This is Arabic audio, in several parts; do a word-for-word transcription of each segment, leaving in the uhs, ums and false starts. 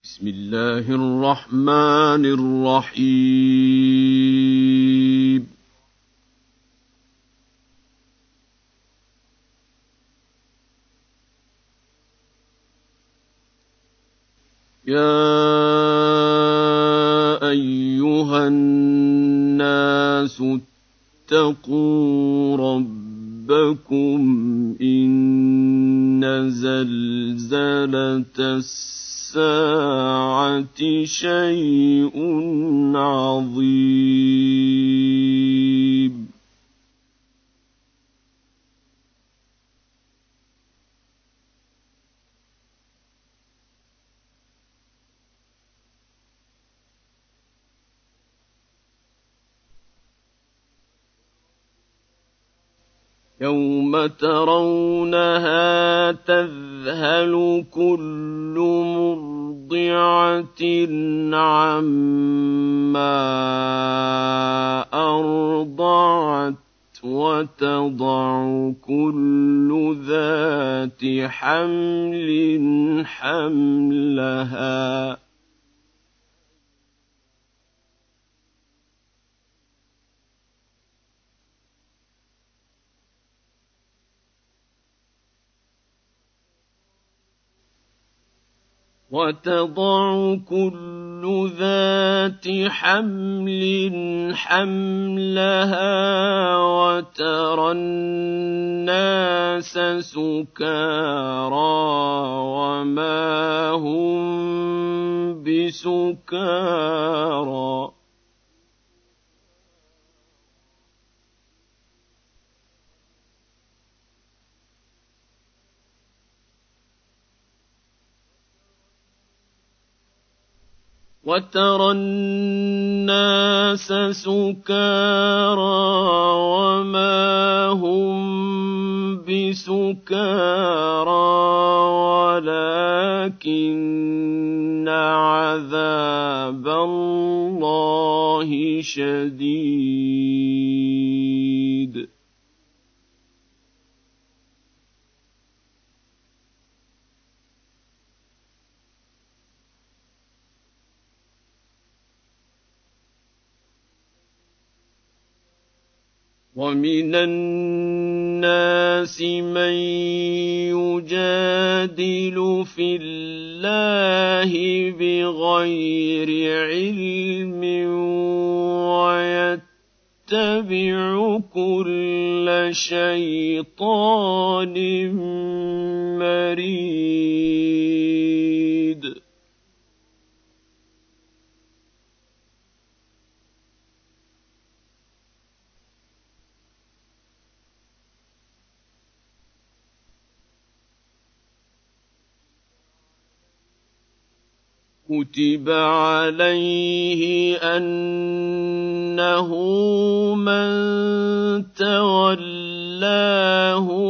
بسم الله الرحمن الرحيم يا أيها الناس اتقوا ربكم إن زلزلة الساعة شيء عظيم يوم ترونها تذهل كل مرضعة عما أرضعت وتضع كل ذات حمل حملها وتضع كل ذات حمل حملها وترى الناس سكارى وما هم بسكارى وترى الناس سكارى وما هم بسكارى ولكن عذاب الله شديد ومن الناس من يجادل في الله بغير علم ويتبع كل شيطان مريد كتب عليه أنه من تولاه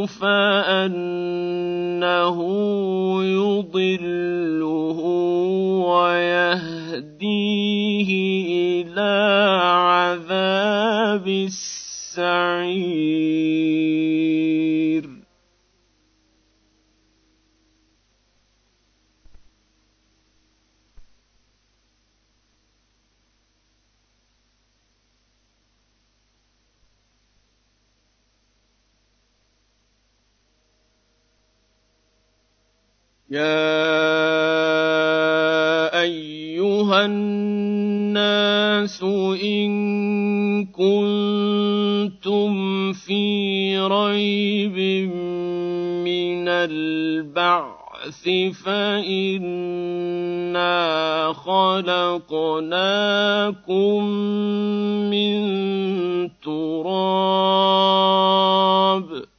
فأنه يضله ويهديه إلى عذاب السعير يا أيها الناس إن كنتم في ريب من البعث فإنا خلقناكم من تراب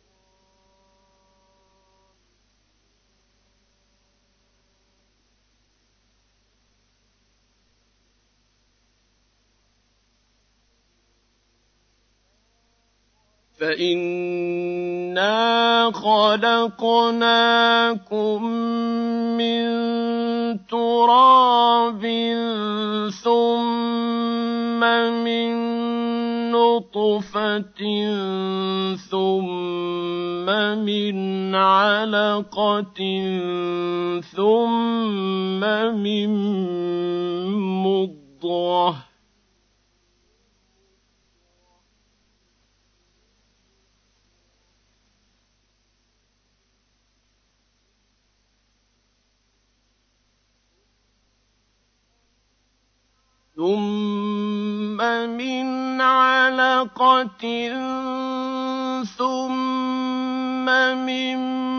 فإنا خلقناكم من تراب ثم من نطفة ثم من علقة ثم من مضغة ثم من علقة ثم من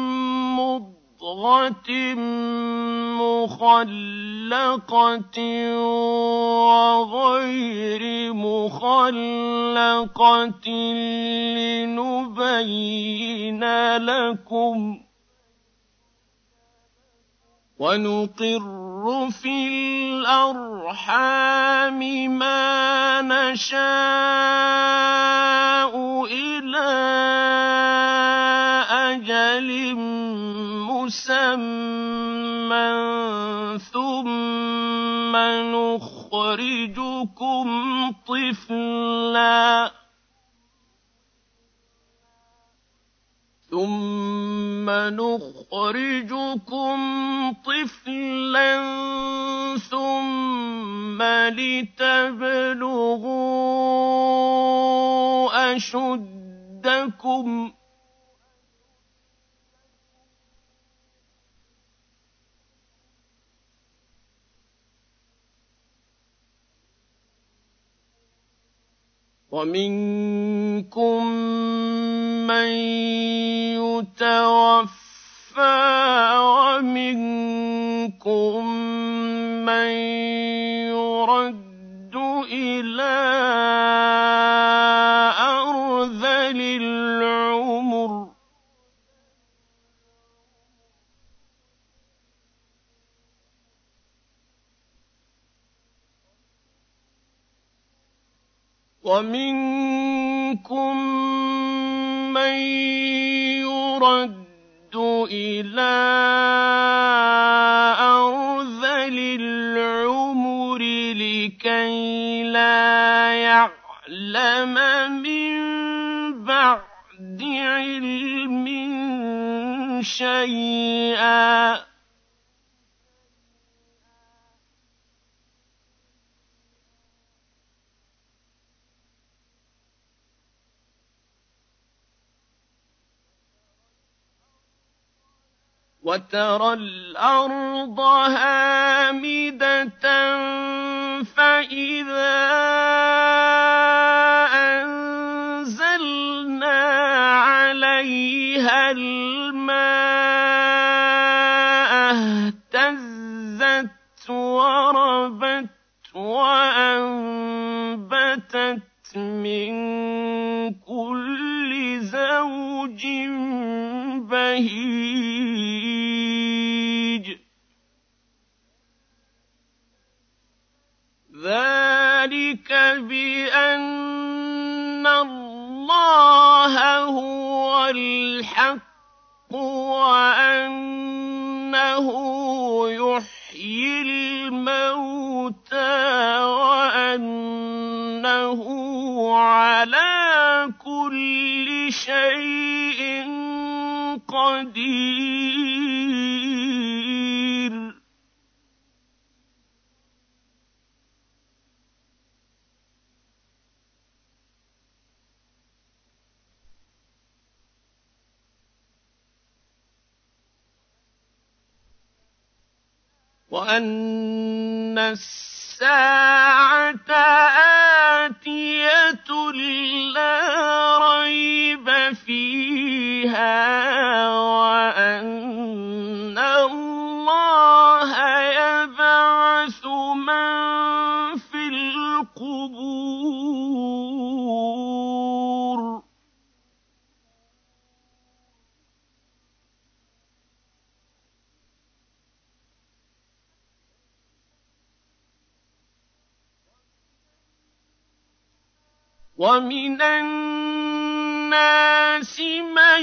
مضغة مخلقة وغير مخلقة لنبين لكم ونقر في الأرحام ما نشاء إلى أجل مسمى ثم نخرجكم طفلا ثم نخرجكم طفلا ثم لتبلغوا أشدكم ومنكم من يتوفى ومنكم من يرد إلى أرذل العمر ومنكم من يرد إلى أرذل العمر لكي لا يعلم من بعد علم شيئا وترى الأرض هامدة فإذا أنزلنا عليها الماء اهتزت وربت وأنبتت من كل زوج بهيج ذلك بأن الله هو الحق وأنه يحيي الموتى وأنه على كل شيء قدير وأن الساعة آتية لا ريب فيها وأن الله يبعث من في القبور ومن الناس من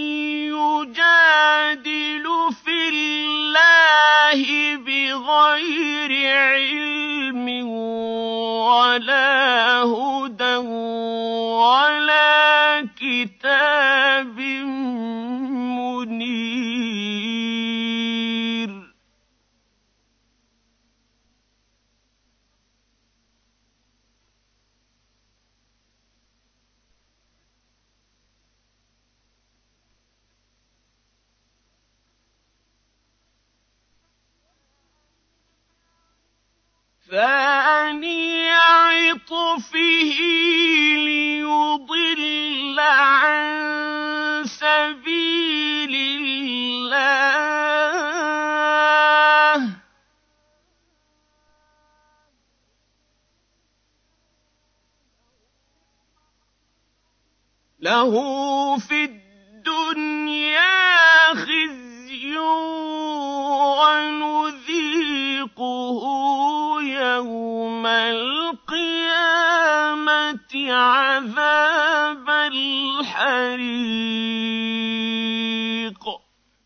يجادل في الله بغير علم ولا هدى ولا كتاب ثَانِيَ عِطْفِهِ لِيُضِلَّ عَن سَبِيلِ اللَّهِ ۚ لَهُ فِي الدُّنْيَا خِزْيٌ وَنُذِيقُهُ يَوْمَ الْقِيَامَةِ عَذَابَ الْحَرِيقِ.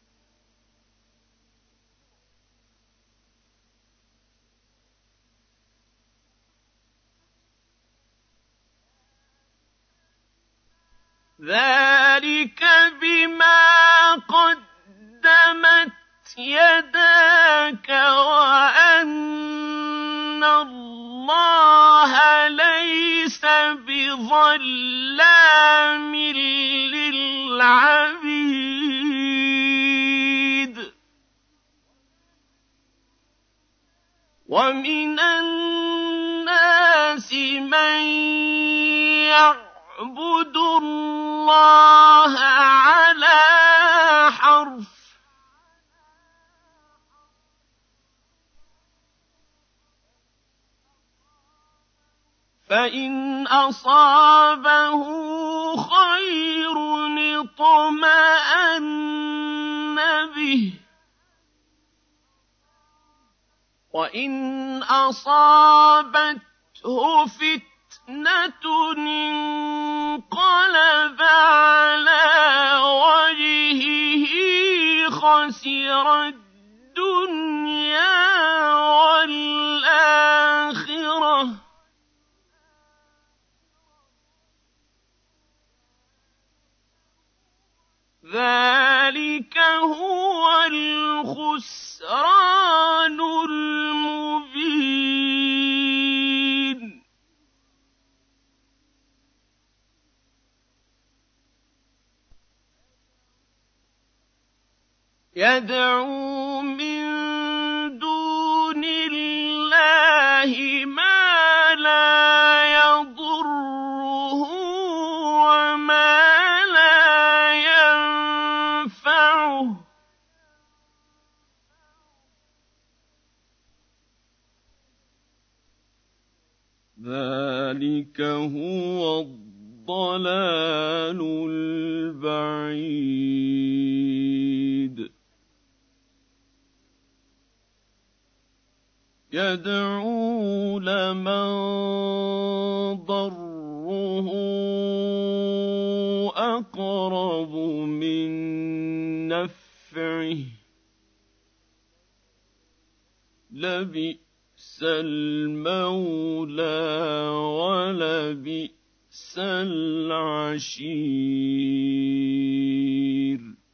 ذَلِكَ بِمَا قَدَّمَتْ يَدَاكَ وَأَنَّ اللَّهَ لَيْسَ بِظَلَّامٍ لِّلْعَبِيدِ. وَمِنَ النَّاسِ مَن يَعْبُدُ اللَّهَ عَلَىٰ حَرْفٍ ۖ فَإِنْ أَصَابَهُ خَيْرٌ اطْمَأَنَّ بِهِ، وَإِنْ أَصَابَتْهُ فِتْنَةٌ انقَلَبَ عَلَىٰ وَجْهِهِ خَسِرَ الدُّنْيَا وَالْآخِرَةَ ۚ ذَلِكَ هُوَ الْخُسْرَانُ الْمُبِينُ. يَدْعُو مِن دُونِ اللَّهِ مَا لَا يَضُرُّهُ وَمَا لَا يَنفَعُهُ ۚ ذَلِكَ هُوَ الضَّلَالُ الْبَعِيدُ. يَدْعُو لَمَن ضَرُّهُ أَقْرَبُ مِن نَّفْعِهِ ۚ لَبِئْسَ الْمَوْلَىٰ وَلَبِئْسَ الْعَشِيرُ.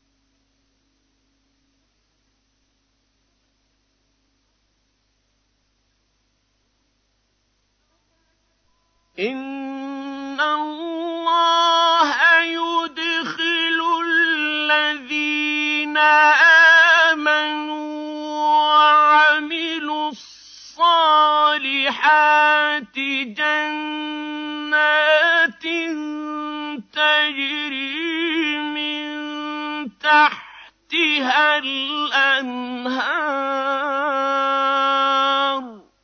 إِنَّ اللَّهَ يُدْخِلُ الَّذِينَ آمَنُوا وَعَمِلُوا الصَّالِحَاتِ جَنَّاتٍ تَجْرِي مِن تَحْتِهَا الْأَنْهَارُ ۖ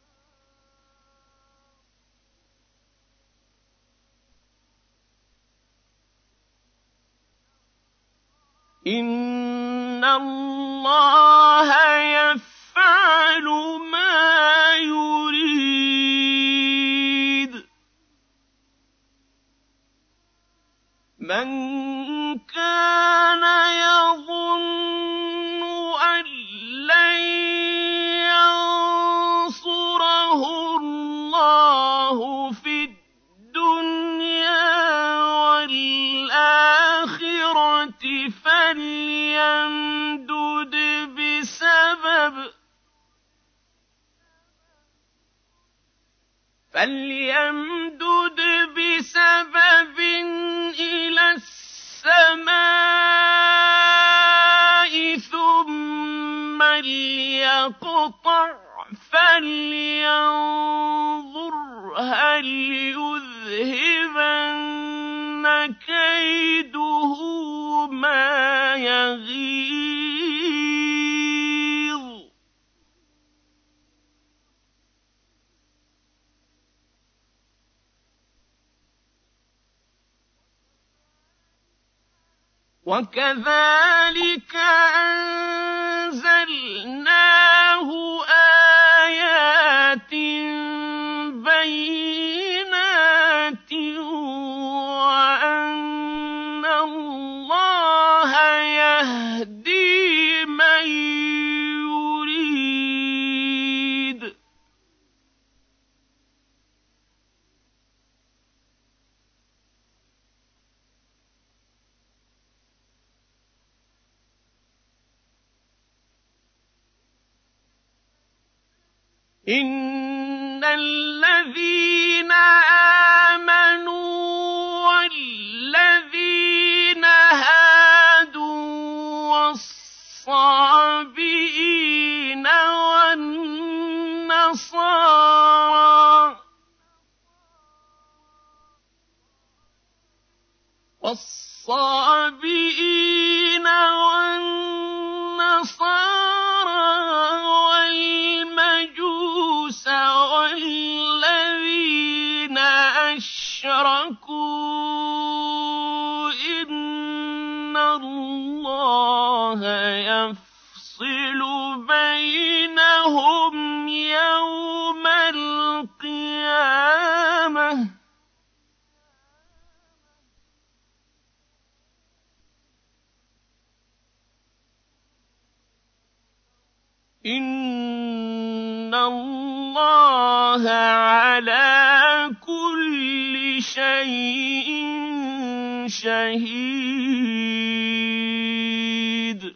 إِنَّ اللَّهَ يَفْعَلُ مَا يُرِيدُ. مَن كَانَ يَظُنُّ أَن لَّن يَنصُرَهُ اللَّهُ فِي الدُّنْيَا وَالْآخِرَةِ فَلْيَمْدُدْ بِسَبَبٍ فَلْيَمْدُدْ بِسَبَبٍ إِلَى السَّمَاءِ ثُمَّ لْيَقْطَعْ فَلْيَنظُرْ هَلْ يُذْهِبَنَّ كَيْدُهُ مَا يَغِيظُ وَكَذَٰلِكَ أَنزَلْنَاهُ آيَاتٍ بَيِّنَاتٍ وَأَنَّ اللَّهَ يَهْدِي مَن يُرِيدُ إِنَّ الَّذِينَ آمَنُوا وَالَّذِينَ هَادُوا وَالصَّابِئِينَ وَالنَّصَارَىٰ والصابئين والنصارى والمجوس والذين أشركوا إن الله يفصل بينهم يوم القيامة إِنَّ اللَّهَ عَلَىٰ كُلِّ شَيْءٍ شَهِيدٌ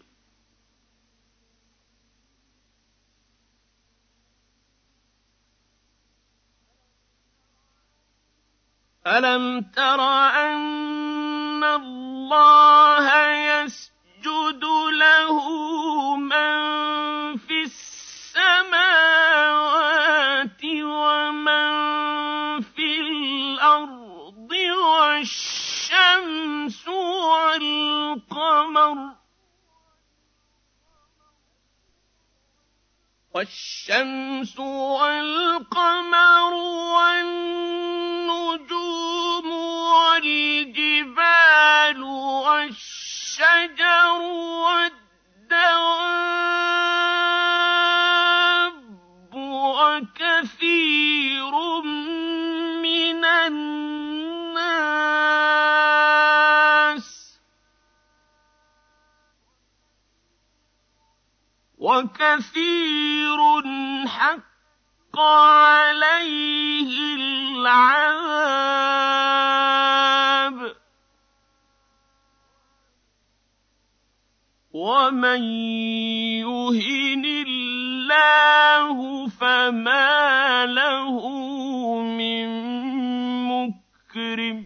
أَلَمْ تَرَ أَنَّ اللَّهَ يَسْجُدُ لَهُ مَن فِي السَّمَاوَاتِ وَمَن فِي الْأَرْضِ وَالشَّمْسُ وَالْقَمَرُ والشمس والقمر والنجوم والجبال والشجر والدواب وكثير من الناس وكثير حق عليه العذاب ومن يهن الله فما له من مكرم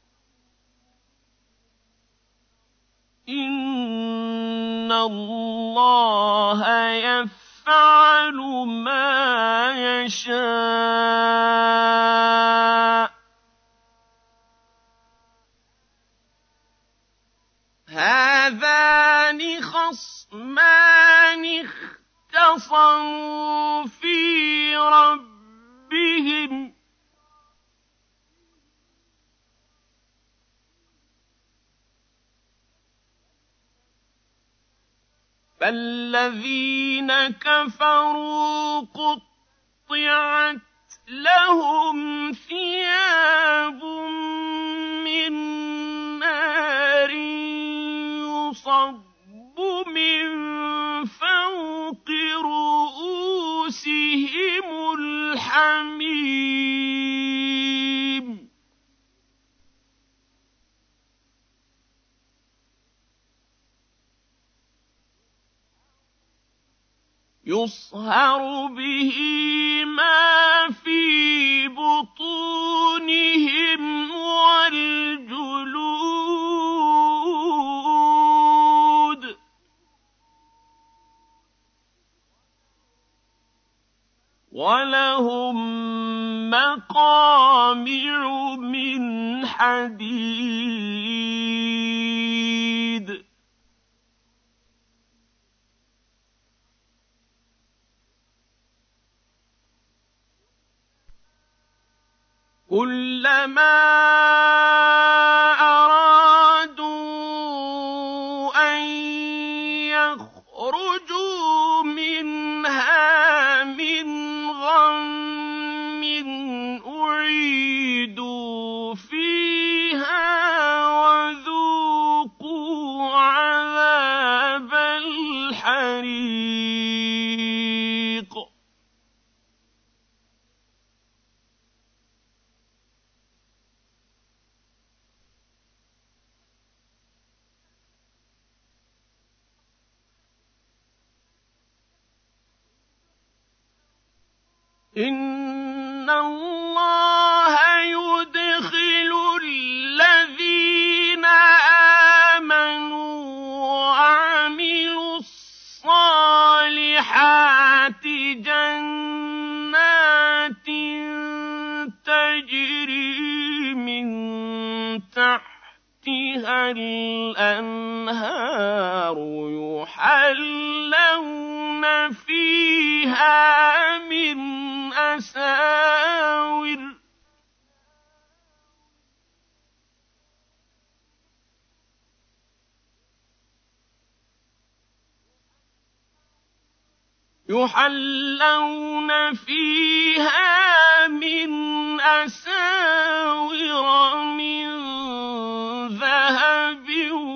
إن الله يفعل ما يشاء هذان خصمان اختصموا في ربهم فالذين كفروا قطعت لهم ثياب من نار يصب من فوق رؤوسهم الحميم يصهر به ما في بطونهم والجلود وَلَهُم مَّقَامِعُ مِنْ حَدِيدٍ كُلَّمَا أَرَادُوا أَن يَخْرُجُوا مِنْهَا مِنْ غَمٍّ أُعِيدُوا فِيهَا وَذُوقُوا عَذَابَ الْحَرِيقِ إِنَّ اللَّهَ يُدْخِلُ الَّذِينَ آمَنُوا وَعَمِلُوا الصَّالِحَاتِ جَنَّاتٍ تَجْرِي مِن تَحْتِهَا الْأَنْهَارُ يُحَلَّوْنَ فِيهَا مِنْ أساور يحلون فيها من أساور من ذهب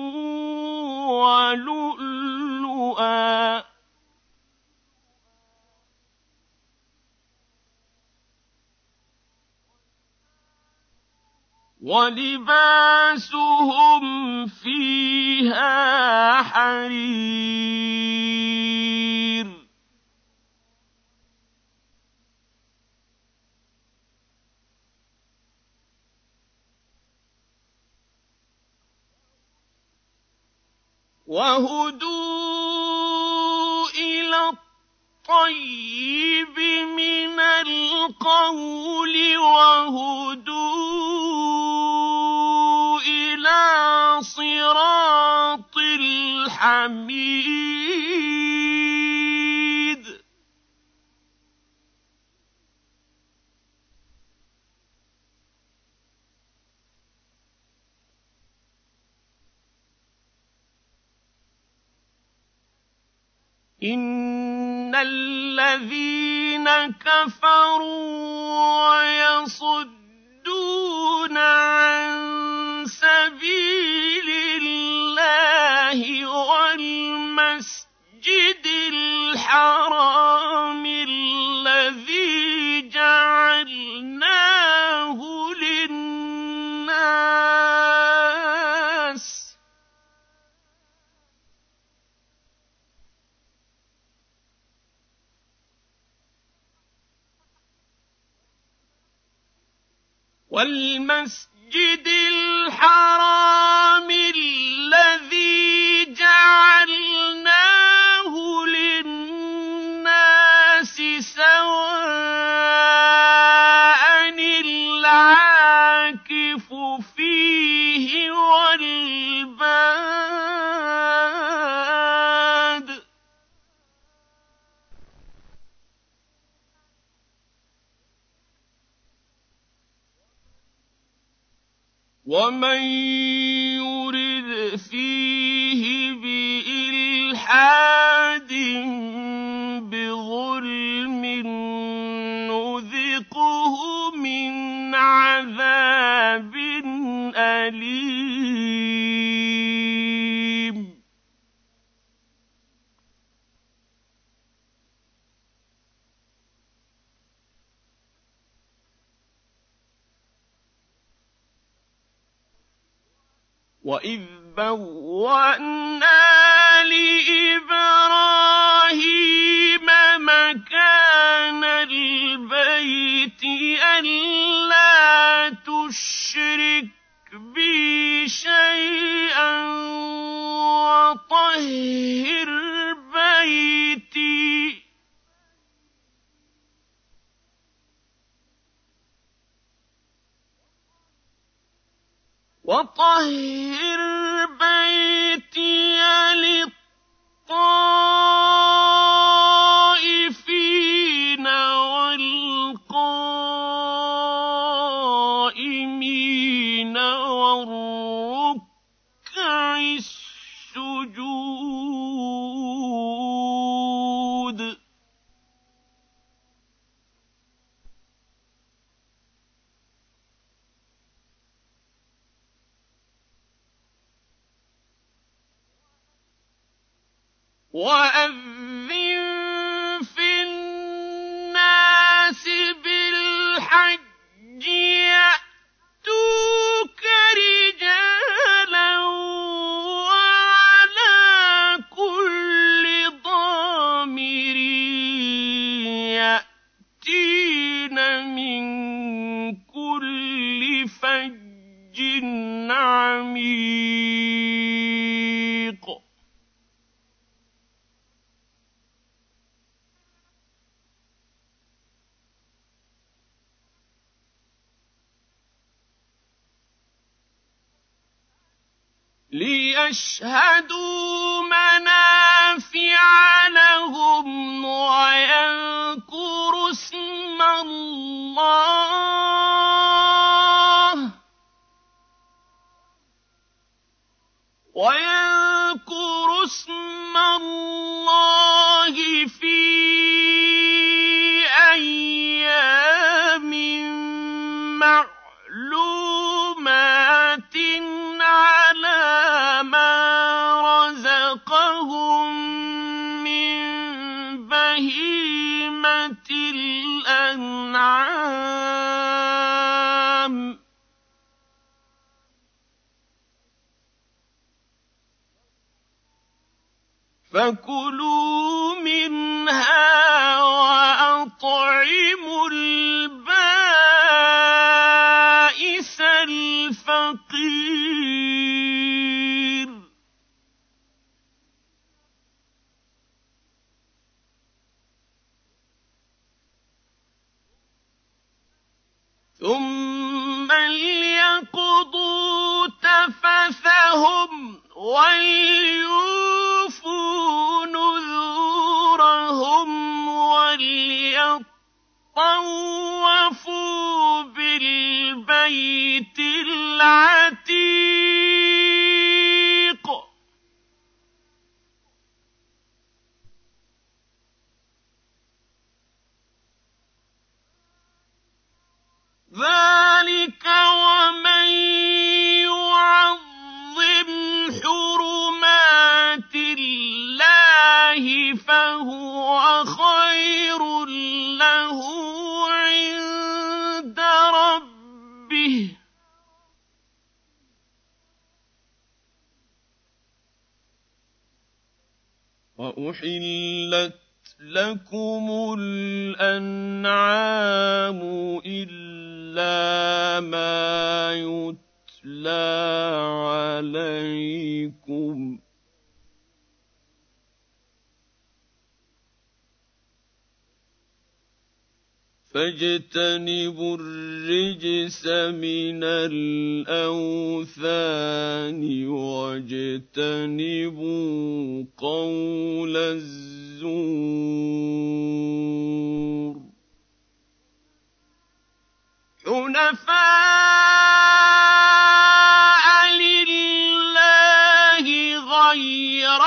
ولؤلؤا وَلِبَاسُهُمْ فِيهَا حَرِيرٌ وَهُدُوا إِلَى الطَّيِّبِ مِنَ الْقَوْلِ وَهُدُوا إِلَىٰ صِرَاطِ الْحَمِيدِ إِنَّ الَّذِينَ كَفَرُوا وَيَصُدُّونَ عَن سَبِيلِ اللَّهِ وَالْمَسْجِدِ الْحَرَامِ الَّذِي جَعَلْنَاهُ لِلنَّاسِ وَالْمَسْجِدِ الْحَرَامِ الَّذِي جَعَلْنَاهُ لِلنَّاسِ سَوَاءً الْعَاكِفُ فِيهِ وَالْبَادِ ۚ وَمَن يُرِدْ فِيهِ بِإِلْحَادٍ بِظُلْمٍ نُّذِقْهُ مِنْ عَذَابٍ أَلِيمٍ وَإِذْ بَوَّأْنَا لِإِبْرَاهِيمَ مَكَانَ الْبَيْتِ أَلَّا تُشْرِكْ بِي شَيْئًا وَطَهِّرْ بَيْتِي وطهر بيتي للطائفين والقائمين والركع السجود وأذن في الناس بالحج يأتوك رجالا وعلى كل ضامر يأتين من كل فج عميق ليشهدوا منافع لهم ويذكروا اسم الله ويذكروا اسم الله في أيام معلومات على ما رزقهم من بهيمة الأنعام فكلوا منها وأطعموا البائس الفقير ثم ليقضوا تفثهم وليوفوا نذورهم وليطوفوا بالبيت العتيق ذلك ومن يعظم حرمات الله فهو خير له عند ربه وأحلت لكم الأنعام إلا ما يتلى عليكم فاجتنبوا الرجس من الأوثان واجتنبوا قول الزور حنفاء لله غير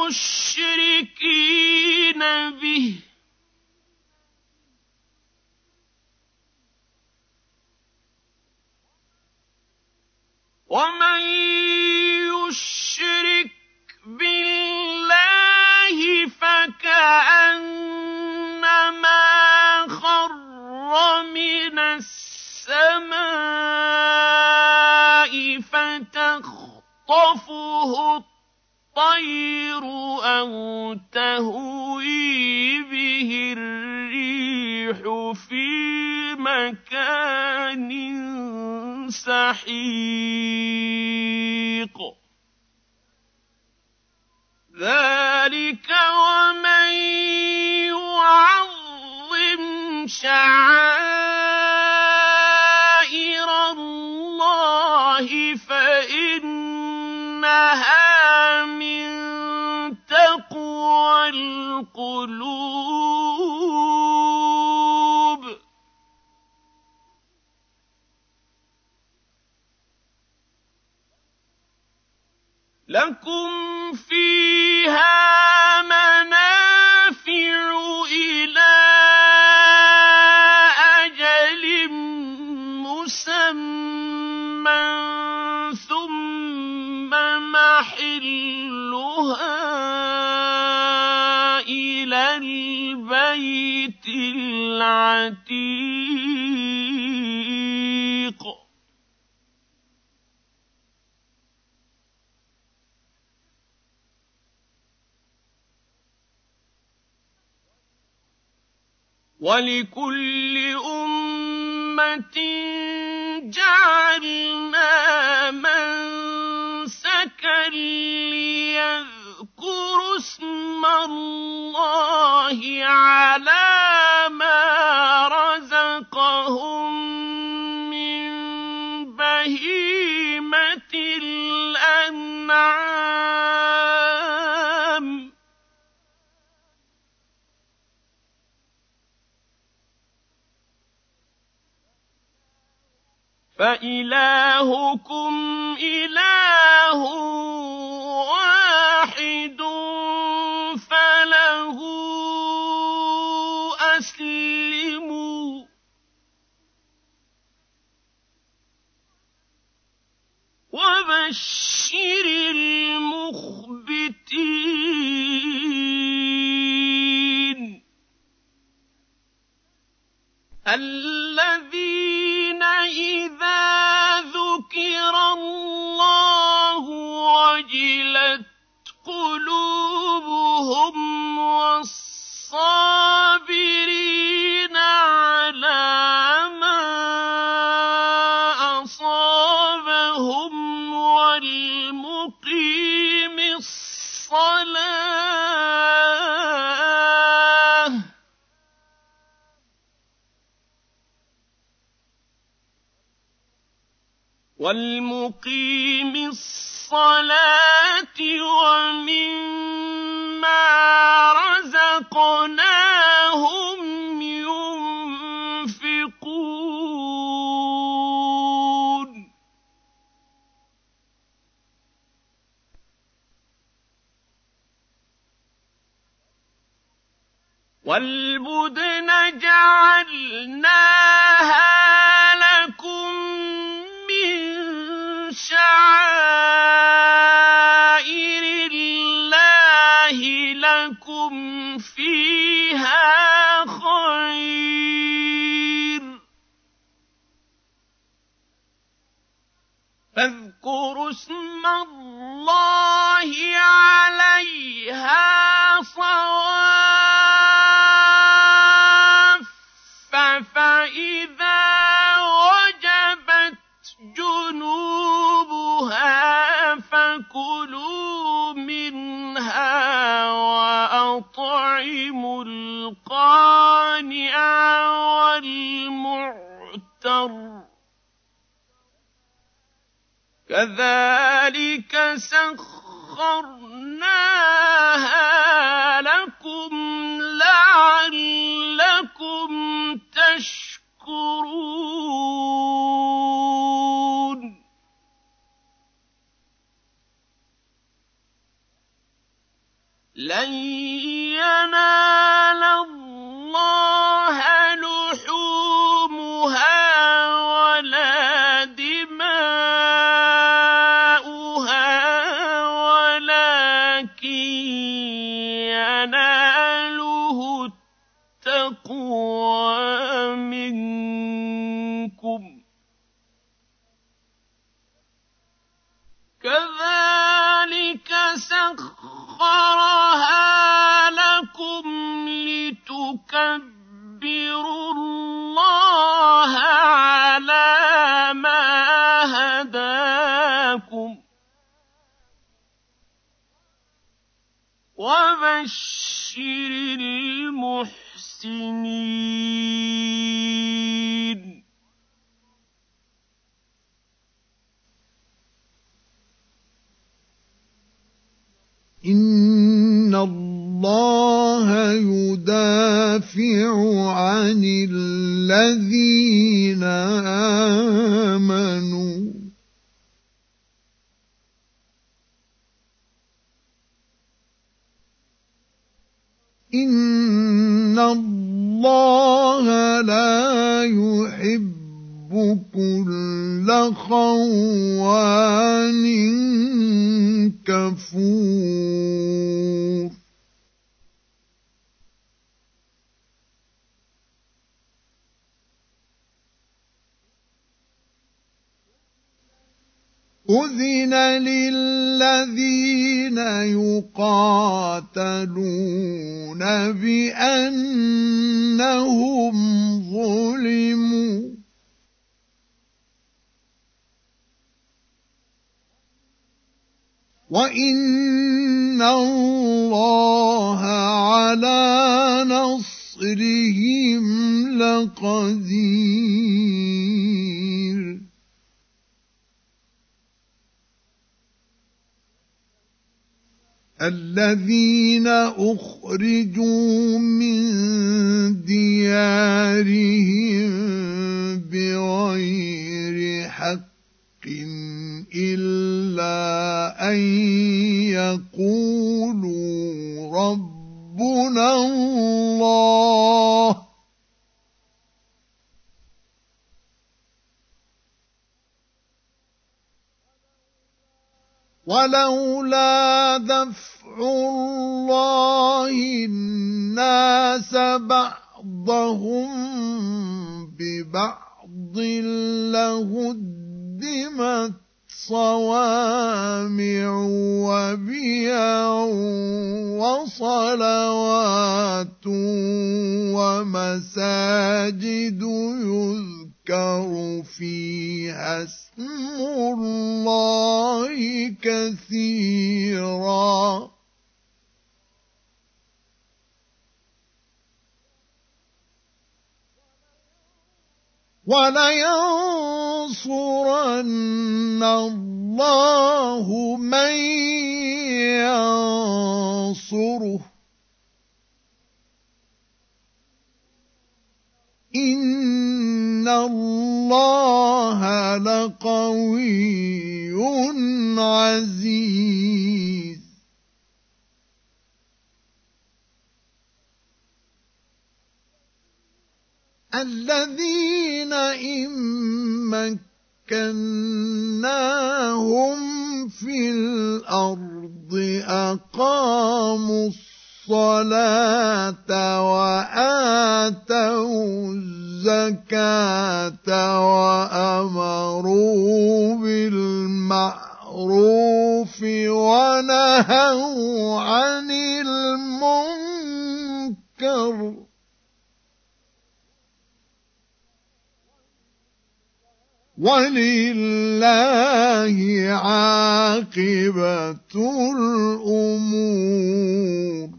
مشركين به ومن يشرك بالله فكأنما خر من السماء فتخطفه الطير أو تهوي به الريح في مكان سحيق ذلك ومن يعظم شعائر الله فإنها لكم فيها منافع إلى أجل مسمى ثم محلها إلى البيت العتيق وَلِكُلِّ أُمَّةٍ جَعَلْنَا مَنسَكًا لِّيَذْكُرُوا اسْمَ اللَّهِ عَلَىٰ مَا رَزَقَهُم مِّن بَهِيمَةِ الْأَنْعَامِ ۖ فَإِلَٰهُكُمْ إِلَٰهٌ وَاحِدٌ فَلَهُ أَسْلِمُوا ۗ وَبَشِّرِ الْمُخْبِتِينَ الَّذِينَ إِذَا ذُكِرَ اللَّهُ وَجِلَتْ قُلُوبُهُمْ وَالصَّابِرِينَ عَلَىٰ مَا أَصَابَهُمْ وَالْمُقِيمِ الصَّلَاةِ وَالْمُقِيمِ الصَّلَاةِ وَمِمَّا رَزَقْنَاهُمْ يُنفِقُونَ وَالْبُدْنَ جَعَلْنَاهَا لَكُم مِّن شَعَائِرِ اللَّهِ لَكُمْ فِيهَا خَيْرٌ ۖ فاذكروا اسم اللَّهِ عَلَيْهَا صَوَافَّ فَإِذَا وَجَبَتْ جُنُوبُهَا فَكُلُوا مِنْهَا وَأَطْعِمُوا الْقَانِعَ وَالْمُعْتَرَّ ۚ كَذَٰلِكَ سَخَّرْنَاهَا لَكُمْ لَعَلَّكُمْ تَشْكُرُونَ لَن يَنَالَ اللَّهَ لُحُومُهَا وَلَا دِمَاؤُهَا وَلَٰكِن يَنَالُهُ التَّقْوَىٰ مِنكُمْ ۚ كَذَٰلِكَ سَخَّرَهَا لَكُمْ لِتُكَبِّرُوا اللَّهَ عَلَىٰ مَا هَدَاكُمْ ۗ وَبَشِّرِ الْمُحْسِنِينَ إِنَّ اللَّهَ يُدَافِعُ عَنِ الَّذِينَ آمَنُوا الله لا يحب كل خوان كفور أذن للذين يقاتلون بأنهم ظلموا وإن الله على نصرهم لقدير الذين أخرجوا من ديارهم بغير حق إلا أن يقولوا ربنا الله ولولا دفع الله الناس بعضهم ببعض لهدمت صوامع وبيع وصلوات ومساجد يذكر فيها اسم الله كثيرا ولينصرن الله من ينصره إن الله لقوي عزيز الذين إن مكناهم في الأرض أقاموا الصلاة وآتوا الزكاة وأمروا بالمعروف ونهوا عن المنكر ولله عاقبة الأمور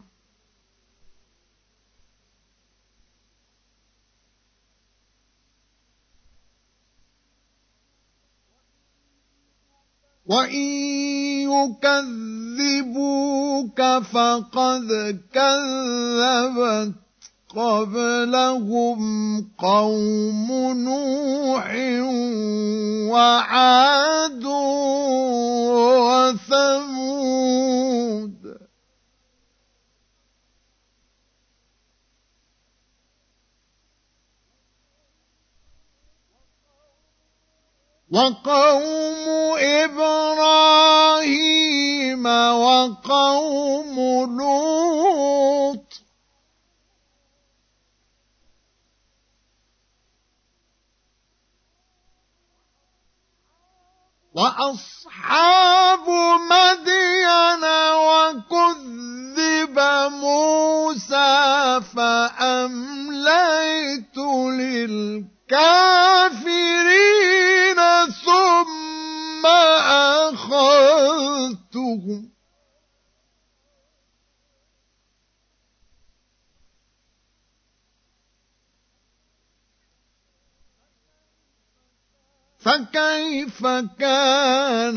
وإن يكذبوك فقد كذبت قبلهم قوم نوح وعاد وثمود وقوم إبراهيم وقوم لوط وأصحاب مدين وكذب موسى فأمليت للكافرين ثم أخذتهم فكيف كان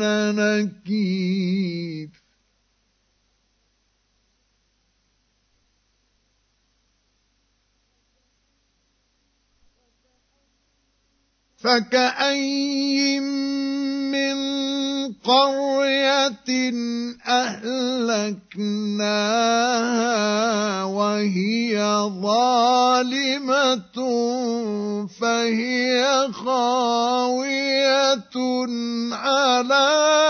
نكير فكأين من قرية أهلكناها وهي ظالمة فهي خاوية على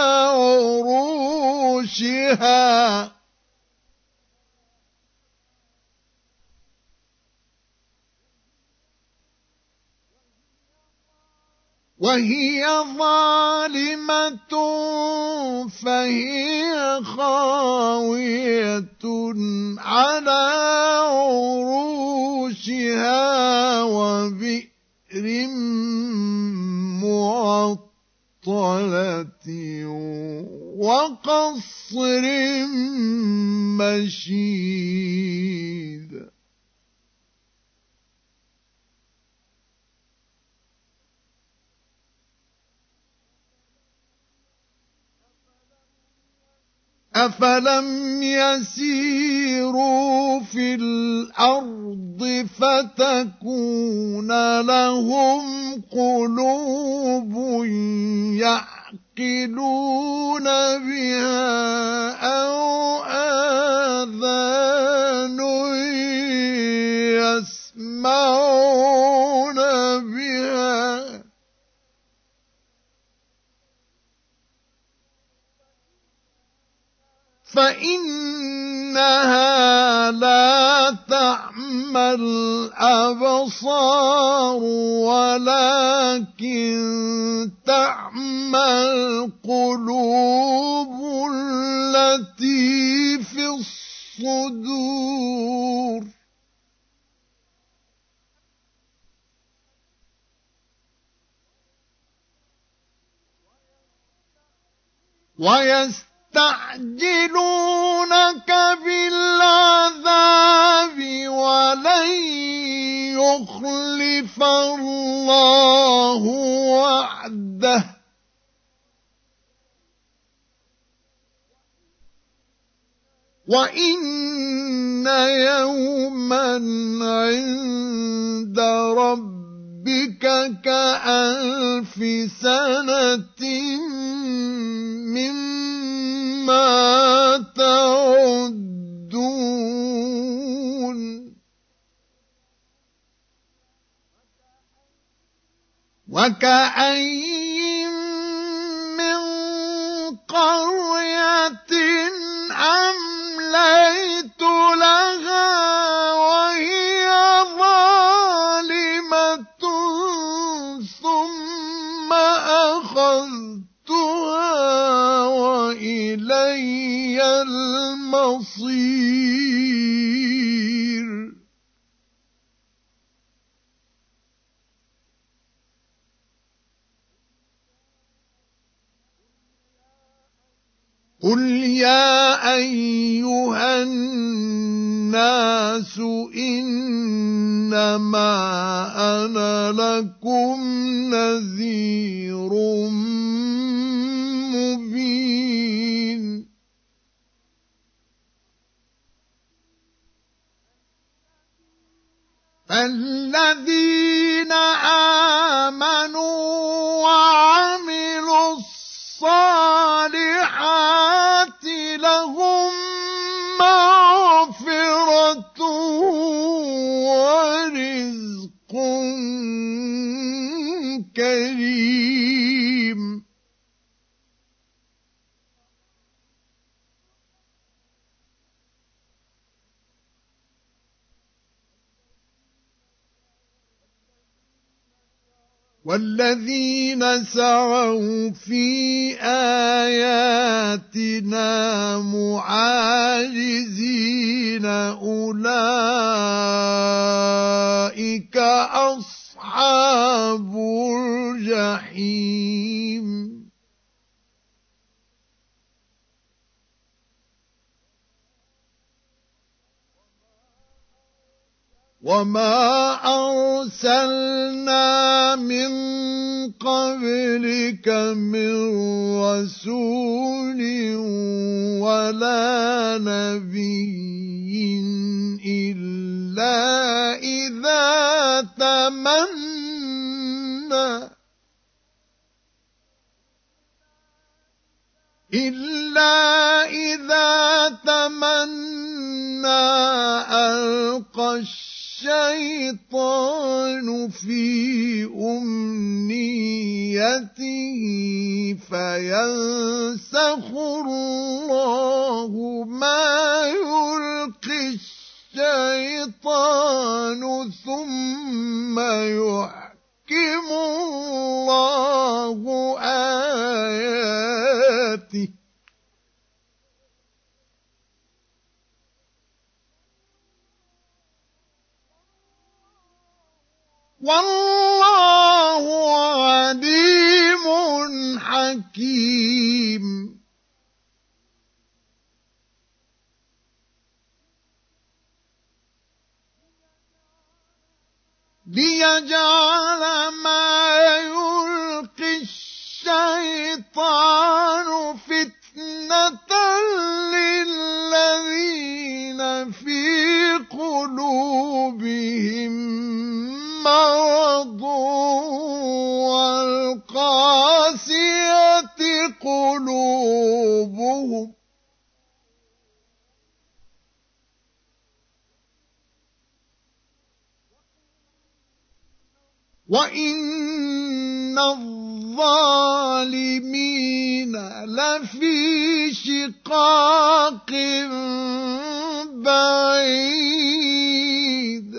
عروشها وهي ظالمة فهي خاوية على عروشها وبئر معطلة وقصر مشيد أفلم يسيروا في الأرض فتكون لهم قلوب يعقلون بها أو آذان يسمعون بها فإنها لا تعمى الأبصار ولكن تعمى القلوب التي في الصدور ويست يستعجلونك بالعذاب ولن يخلف الله وعده وإن يوما عند ربك كألف سنة مما تعدون وكأين من قرية أمليت لها وهي ظالمة ثم أخذتها وإلي المصير قل يا أيها الناس إنما أنا لكم نذير مبين فالذين آمنوا وعملوا الصالحات لهم مغفرة ورزق كريم والذين سعوا في آياتنا معاجزين أولئك أصحاب الجحيم وما أرسلنا من قبلك من رسول ولا نبي إلا إذا تمنى إلا إذا تمنى ألقى الشيطان في أمنيته فينسخ الله ما يلقي الشيطان ثم يحكم الله آياته والله عليم حكيم. ليجعل ما يلقي الشيطان فتنة للذين في قلوبهم مرض والقاسية قلوبهم وإن الظالمين لفي شقاق بعيد.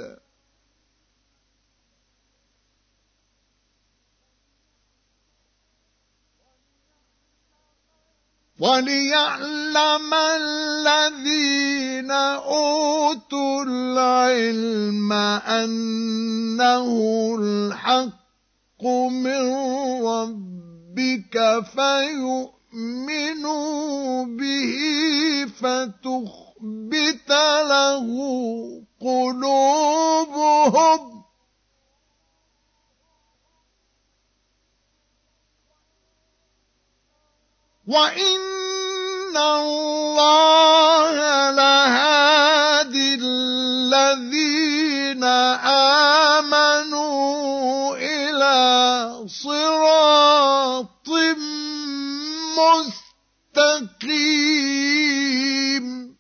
وليعلم الذين أوتوا العلم أنه الحق من ربك فيؤمنوا به فتخبت له قلوبهم وإن الله لهادي الذين آمنوا إلى صراط مستقيم.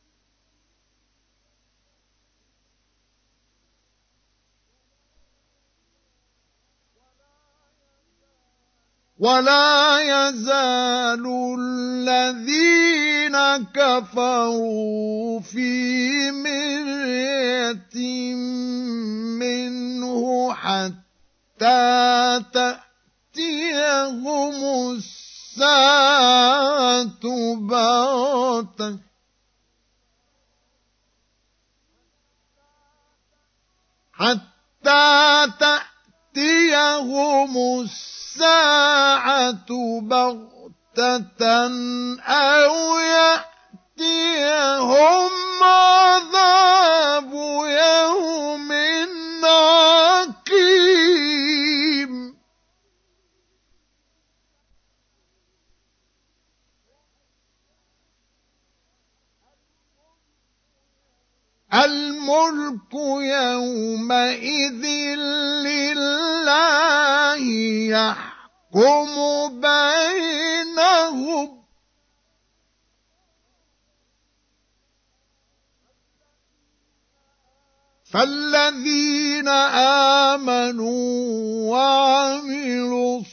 ولا يزال الذين كفروا في مرية منه حتى تأتيهم الساعة بغتة حتى تأتيهم الساعة الساعة بغتة أو يأتيهم عذاب يوم عقيم. الملك يومئذ لله يحكم بينهم فالذين آمنوا وعملوا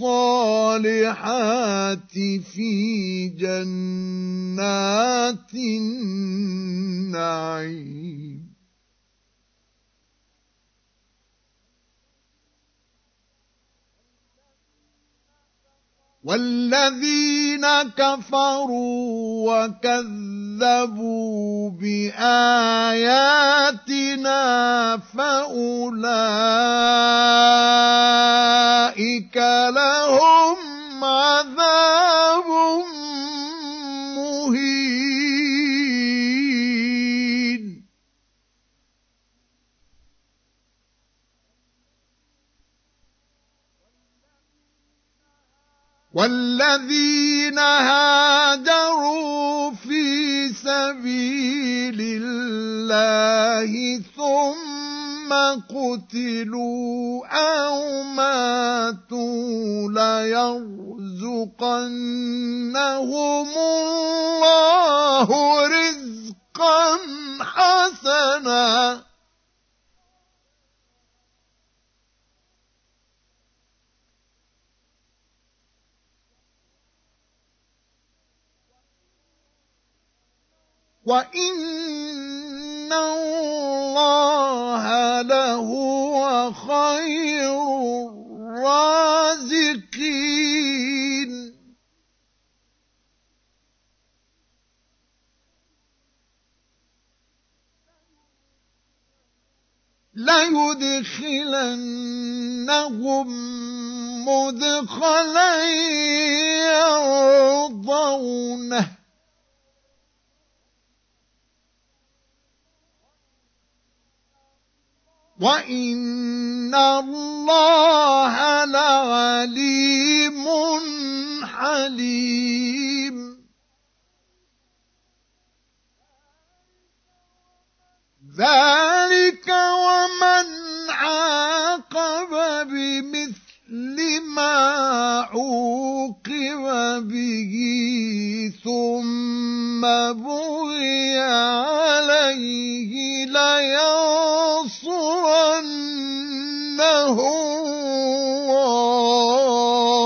الصالحات في جنات النعيم والذين كفروا وكذبوا بآياتنا فأولئك لهم عذاب مهين. والذين هاجروا في سبيل الله ثم ثم قتلوا أو ماتوا ليرزقنهم الله رزقا حسنا وَإِنَّ اللَّهَ لَهُوَ خَيْرُ الرَّازِقِينَ لَيُدْخِلَنَّهُم مُّدْخَلًا يَرْضَوْنَهُ وَإِنَّ اللَّهَ لَعَلِيمٌ حَلِيمٌ ذَلِكَ وَمَنْ عَاقَبَ بِمِثْلِ مَا عُوقِبَ بِهِ ثُمَّ بُغِيَ عَلَيْهِ لَيَنصُرَنَّهُ اللَّهُ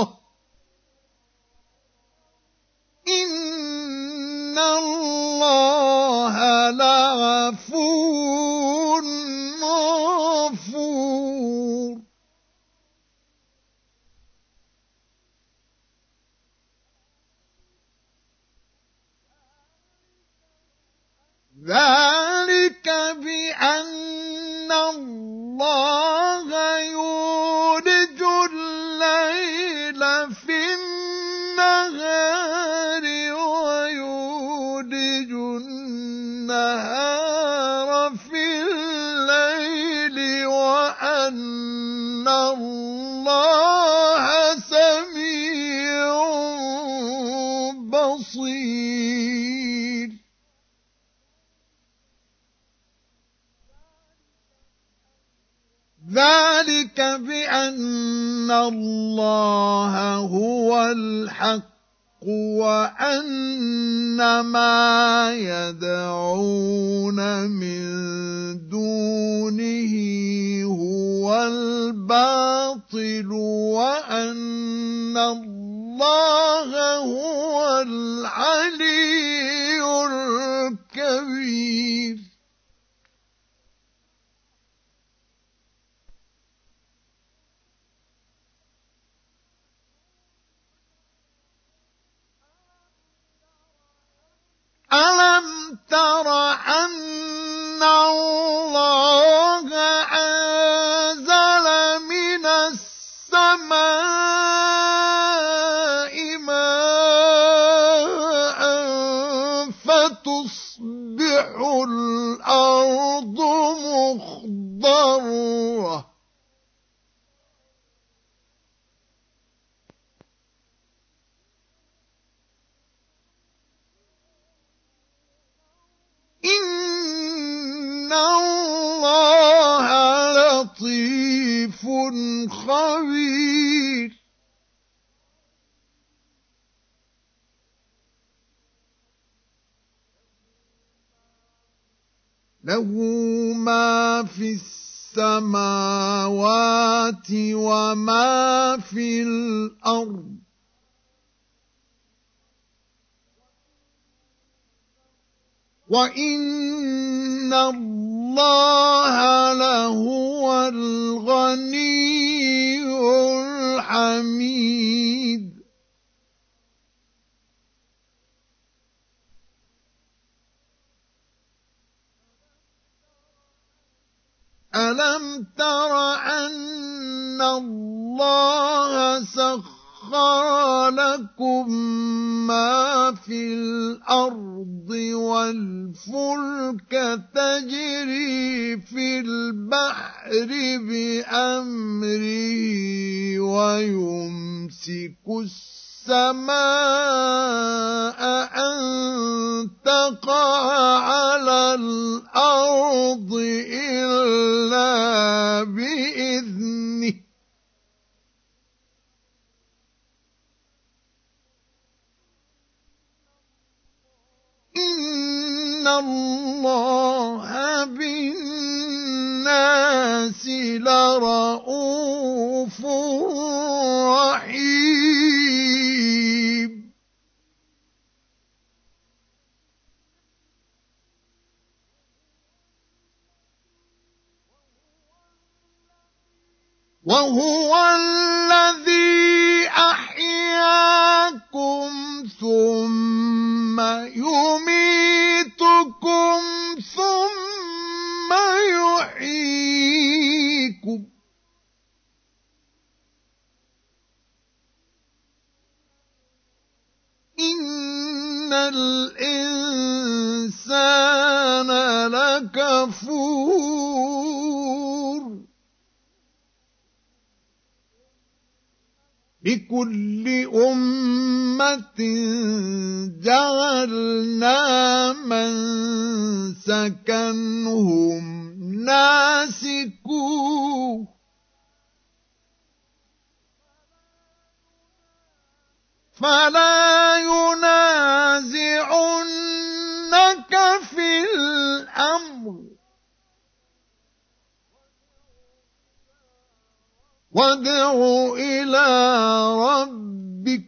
إِنَّ اللَّهَ لَعَفُوٌّ غَفُورٌ ذَلِكَ بِأَنَّ اللَّهَ يُولِجُ اللَّيْلَ فِي النَّهَارِ وَيُولِجُ النَّهَارَ فِي اللَّيْلِ وَأَنَّ اللَّهَ سَمِيعٌ بَصِيرٌ ذَلِكَ بِأَنَّ اللَّهَ هُوَ الْحَقُّ وَأَنَّ مَا يَدْعُونَ مِن دُونِهِ هُوَ الْبَاطِلُ وَأَنَّ اللَّهَ هُوَ الْعَلِيُّ الْكَبِيرُ أَلَمْ تَرَ أَنَّ اللَّهَ أَنزَلَ مِنَ السَّمَاءِ مَاءً فَتُصْبِحُ الْأَرْضُ مُخْضَرَّةً إِنَّ اللَّهَ لَطِيفٌ خَبِيرٌ لَهُ مَا فِي السَّمَاوَاتِ وَمَا فِي الْأَرْضِ وَإِنَّ اللَّهَ لَهُوَ الْغَنِيُّ الْحَمِيدُ أَلَمْ تَرَ أَنَّ اللَّهَ سَخَّرَ لَكُم مَّا فِي الْأَرْضِ وَالْفُلْكَ تَجْرِي فِي الْبَحْرِ بِأَمْرِهِ وَيُمْسِكُ السماء أن تقع على الأرض إلا بإذنه إن الله بالناس لرءوف رحيم وهو الذي أحياكم ثم يميتكم ثم يحييكم إن الإنسان لكفور لكل أمة جعلنا منسكا هم ناسكوه فلا ينازعنك في الأمر وادع إلى ربك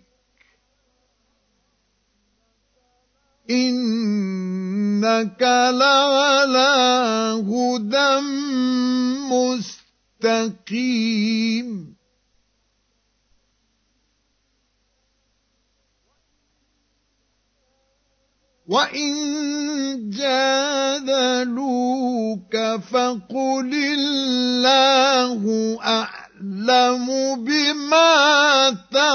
إنك لعلى هدى مستقيم وإن جادلوك فقل الله أعلم بما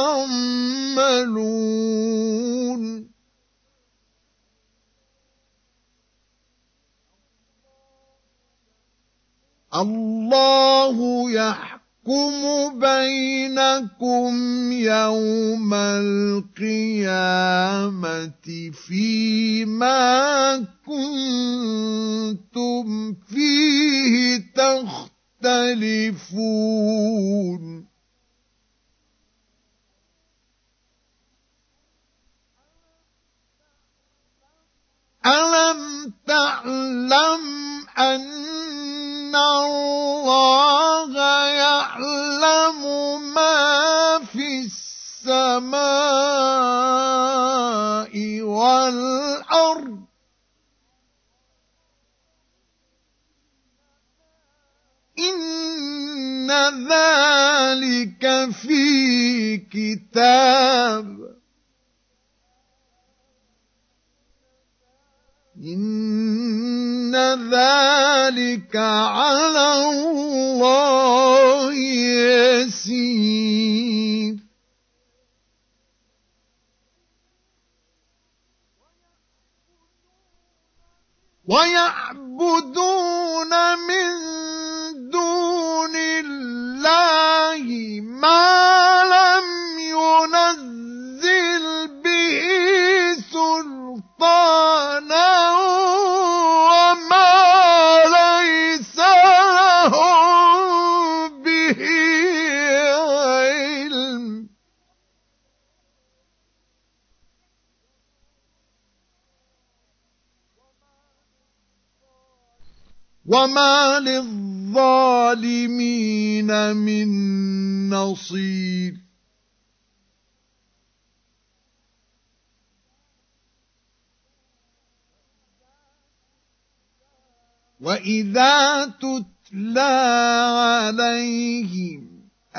تعملون الله يحكم بينكم يوم القيامة فيما كنتم فيه تختلفون ألم تعلم أن الله يعلم ما في السماء والأرض إن ذلك في كتاب إن ذلك على الله يسير ويعبدون من دون الله ما لم ينزل به سلطانا وما ليس لهم به علم وما للظالمين من نصير وإذا تتلى عليهم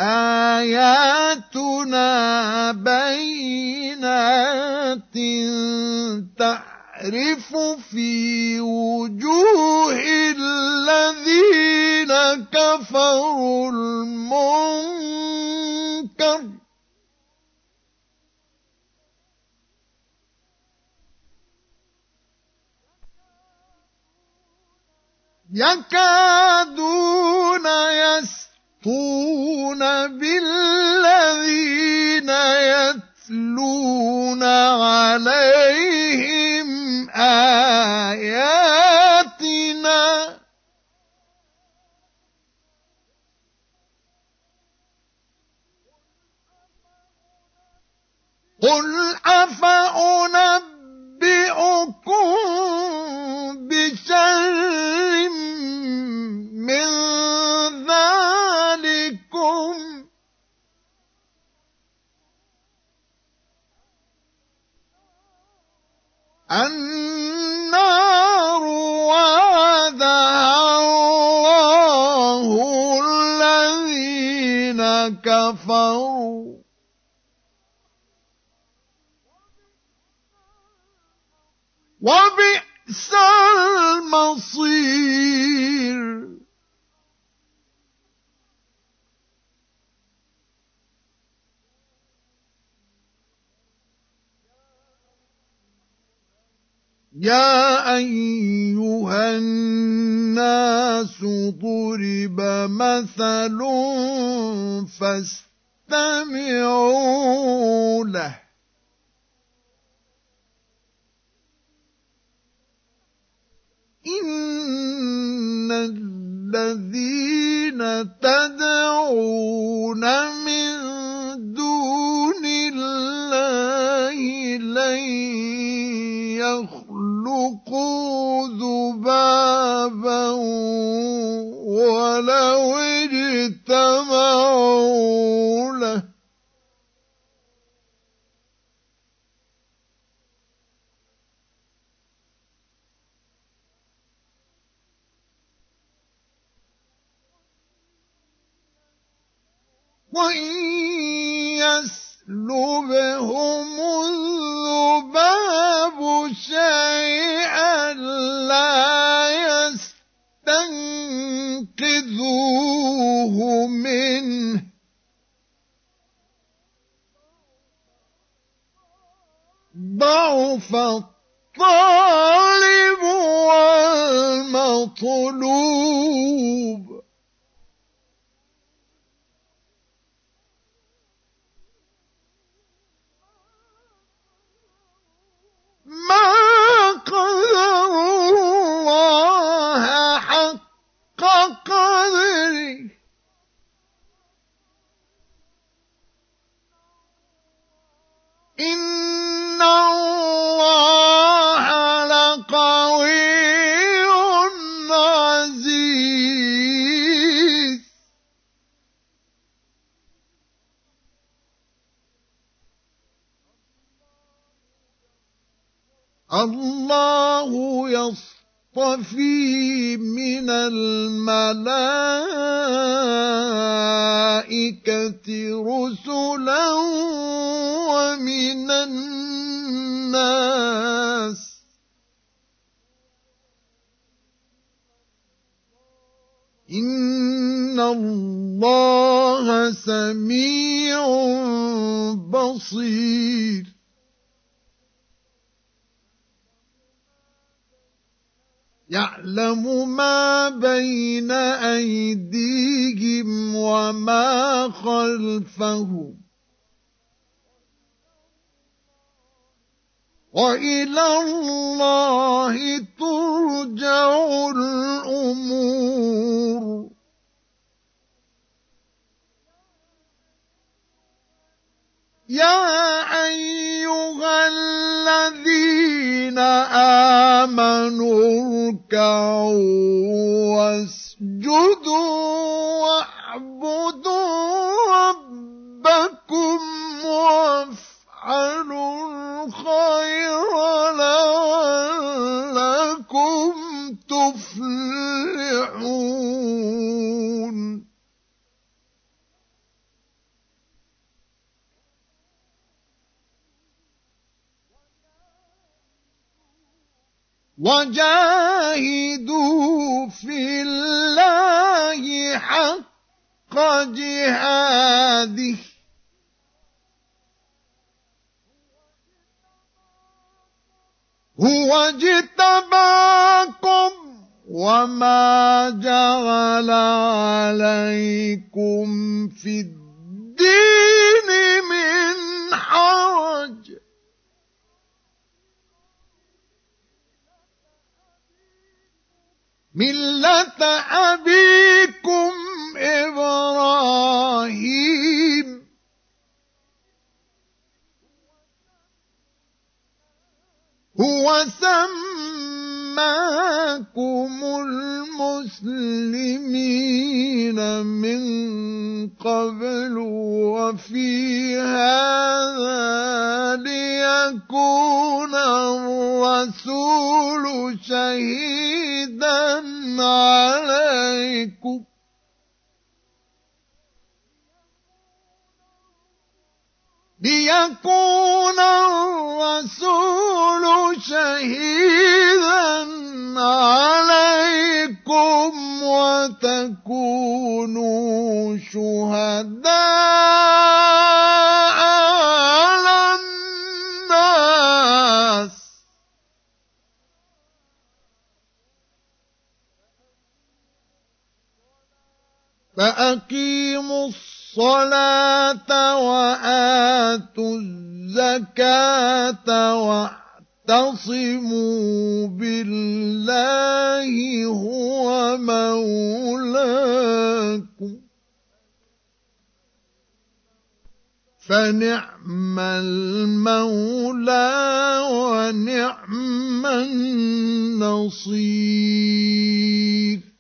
آياتنا بينات تعرف في وجوه الذين كفروا المنكر يكادون يسطون بالذين يتلون قل أفأنبئكم بشر من ذلكم النار وعدها الله الذين كفروا وبئس المصير. يا أيها الناس ضرب مثل فاستمعوا له إن الذين تدعون من دون الله لن يخلقوا ذبابا ولو اجتمعوا له وإن يسلبهم الذباب شيئا لا يستنقذوه منه ضعف الطالب والمطلوب. ما قدروا الله حق قدره إن الله لقوي عزيز. الله يصطفي من الملائكة رسلا ومن الناس إن الله سميع بصير. يعلم ما بين أيديهم وما خلفهم وإلى الله ترجع الأمور. يا أيها الذين آمنوا اركعوا واسجدوا واعبدوا ربكم وافعلوا الخير لعلكم تفلحون. وجاهدوا في الله حق جهاده هو اجتباكم وما جعل عليكم في الدين من حرج ملة أبيكم إبراهيم وسماكم المسلمين من قبل وفي هذا ليكون الرسول شهيدا عليكم ليكون الرسول شهيدا عليكم وتكونوا شهداء على الناس فأقيموا الصلاة وآتوا الزكاة واعتصموا بالله هو مولاكم فنعم المولى ونعم النصير